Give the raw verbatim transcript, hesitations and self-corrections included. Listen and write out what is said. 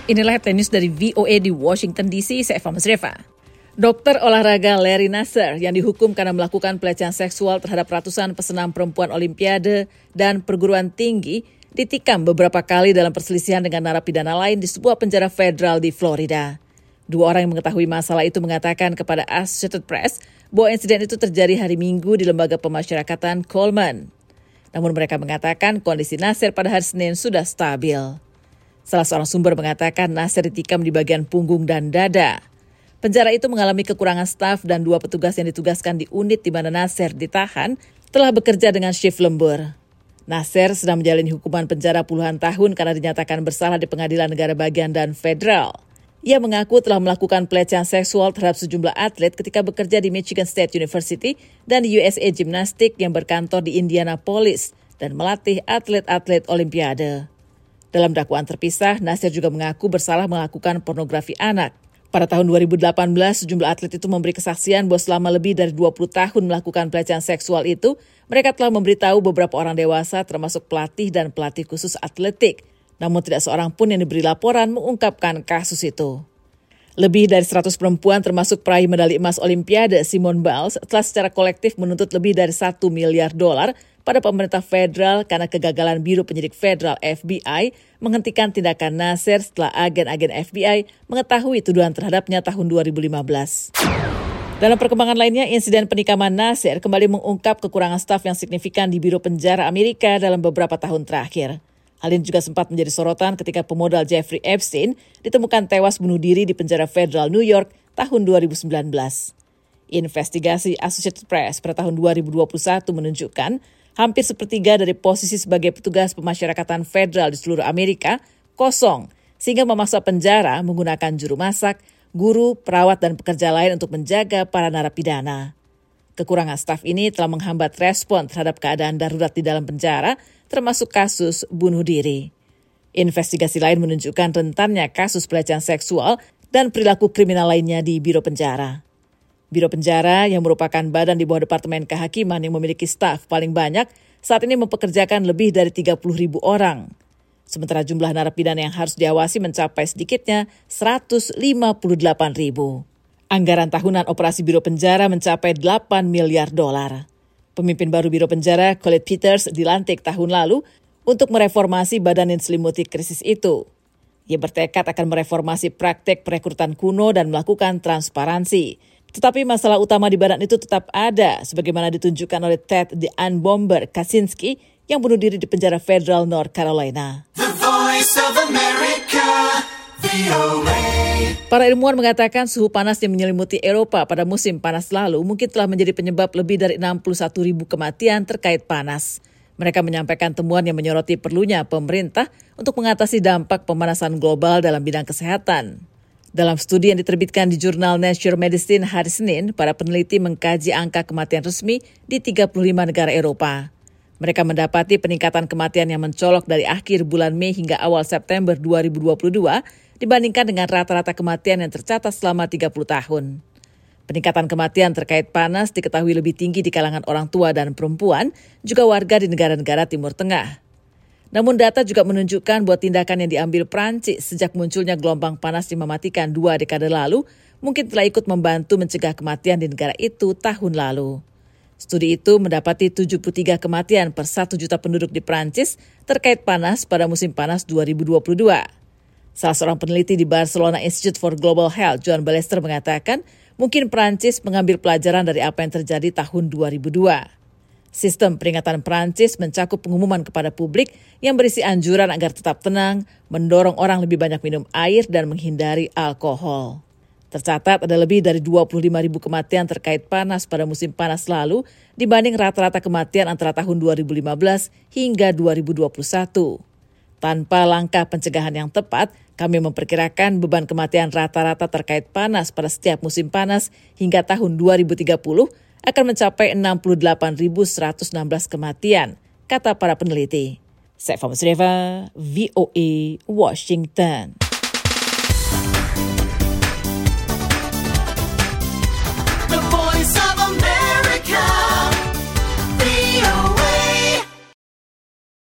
Inilah headline news dari V O A di Washington D C, saya Eva Masreva. Dokter olahraga Larry Nassar yang dihukum karena melakukan pelecehan seksual terhadap ratusan pesenam perempuan Olimpiade dan perguruan tinggi ditikam beberapa kali dalam perselisihan dengan narapidana lain di sebuah penjara federal di Florida. Dua orang yang mengetahui masalah itu mengatakan kepada Associated Press bahwa insiden itu terjadi hari Minggu di lembaga pemasyarakatan Coleman. Namun mereka mengatakan kondisi Nassar pada hari Senin sudah stabil. Salah seorang sumber mengatakan Nassar ditikam di bagian punggung dan dada. Penjara itu mengalami kekurangan staf dan dua petugas yang ditugaskan di unit di mana Nassar ditahan telah bekerja dengan shift lembur. Nassar sedang menjalani hukuman penjara puluhan tahun karena dinyatakan bersalah di pengadilan negara bagian dan federal. Ia mengaku telah melakukan pelecehan seksual terhadap sejumlah atlet ketika bekerja di Michigan State University dan U S A Gymnastics yang berkantor di Indianapolis dan melatih atlet-atlet Olimpiade. Dalam dakwaan terpisah, Nassar juga mengaku bersalah melakukan pornografi anak. Pada tahun dua ribu delapan belas, sejumlah atlet itu memberi kesaksian bahwa selama lebih dari dua puluh tahun melakukan pelecehan seksual itu, mereka telah memberitahu beberapa orang dewasa termasuk pelatih dan pelatih khusus atletik. Namun tidak seorang pun yang diberi laporan mengungkapkan kasus itu. Lebih dari seratus perempuan termasuk peraih medali emas Olimpiade Simone Biles telah secara kolektif menuntut lebih dari satu miliar dolar pada pemerintah federal karena kegagalan Biro Penyidik Federal F B I menghentikan tindakan Nassar setelah agen-agen F B I mengetahui tuduhan terhadapnya tahun dua ribu lima belas. Dalam perkembangan lainnya, insiden penikaman Nassar kembali mengungkap kekurangan staf yang signifikan di Biro Penjara Amerika dalam beberapa tahun terakhir. Hal ini juga sempat menjadi sorotan ketika pemodal Jeffrey Epstein ditemukan tewas bunuh diri di penjara federal New York tahun dua ribu sembilan belas. Investigasi Associated Press pada tahun dua ribu dua puluh satu menunjukkan hampir sepertiga dari posisi sebagai petugas pemasyarakatan federal di seluruh Amerika kosong, sehingga memaksa penjara menggunakan juru masak, guru, perawat, dan pekerja lain untuk menjaga para narapidana. Kekurangan staf ini telah menghambat respon terhadap keadaan darurat di dalam penjara, termasuk kasus bunuh diri. Investigasi lain menunjukkan rentannya kasus pelecehan seksual dan perilaku kriminal lainnya di Biro Penjara. Biro Penjara yang merupakan badan di bawah Departemen Kehakiman yang memiliki staf paling banyak saat ini mempekerjakan lebih dari tiga puluh ribu orang. Sementara jumlah narapidana yang harus diawasi mencapai sedikitnya seratus lima puluh delapan ribu. Anggaran tahunan operasi Biro Penjara mencapai delapan miliar dolar. Pemimpin baru Biro Penjara, Colette Peters, dilantik tahun lalu untuk mereformasi badan yang diselimuti krisis itu. Ia bertekad akan mereformasi praktek perekrutan kuno dan melakukan transparansi. Tetapi masalah utama di badan itu tetap ada, sebagaimana ditunjukkan oleh Ted the Unbomber Kaczynski yang bunuh diri di penjara federal North Carolina. The Voice of America, V O A. Para ilmuwan mengatakan suhu panas yang menyelimuti Eropa pada musim panas lalu mungkin telah menjadi penyebab lebih dari enam puluh satu ribu kematian terkait panas. Mereka menyampaikan temuan yang menyoroti perlunya pemerintah untuk mengatasi dampak pemanasan global dalam bidang kesehatan. Dalam studi yang diterbitkan di jurnal Nature Medicine hari Senin, para peneliti mengkaji angka kematian resmi di tiga puluh lima negara Eropa. Mereka mendapati peningkatan kematian yang mencolok dari akhir bulan Mei hingga awal September dua ribu dua puluh dua dibandingkan dengan rata-rata kematian yang tercatat selama tiga puluh tahun. Peningkatan kematian terkait panas diketahui lebih tinggi di kalangan orang tua dan perempuan, juga warga di negara-negara Timur Tengah. Namun data juga menunjukkan bahwa tindakan yang diambil Prancis sejak munculnya gelombang panas yang mematikan dua dekade lalu mungkin telah ikut membantu mencegah kematian di negara itu tahun lalu. Studi itu mendapati tujuh puluh tiga kematian per satu juta penduduk di Prancis terkait panas pada musim panas dua ribu dua puluh dua. Salah seorang peneliti di Barcelona Institute for Global Health, John Ballester, mengatakan mungkin Prancis mengambil pelajaran dari apa yang terjadi tahun dua ribu dua. Sistem peringatan Prancis mencakup pengumuman kepada publik yang berisi anjuran agar tetap tenang, mendorong orang lebih banyak minum air dan menghindari alkohol. Tercatat ada lebih dari dua puluh lima ribu kematian terkait panas pada musim panas lalu dibanding rata-rata kematian antara tahun dua ribu lima belas hingga dua ribu dua puluh satu. Tanpa langkah pencegahan yang tepat, kami memperkirakan beban kematian rata-rata terkait panas pada setiap musim panas hingga tahun dua ribu tiga puluh akan mencapai enam puluh delapan ribu seratus enam belas kematian, kata para peneliti. Saya Eva Masreva, V O A, Washington.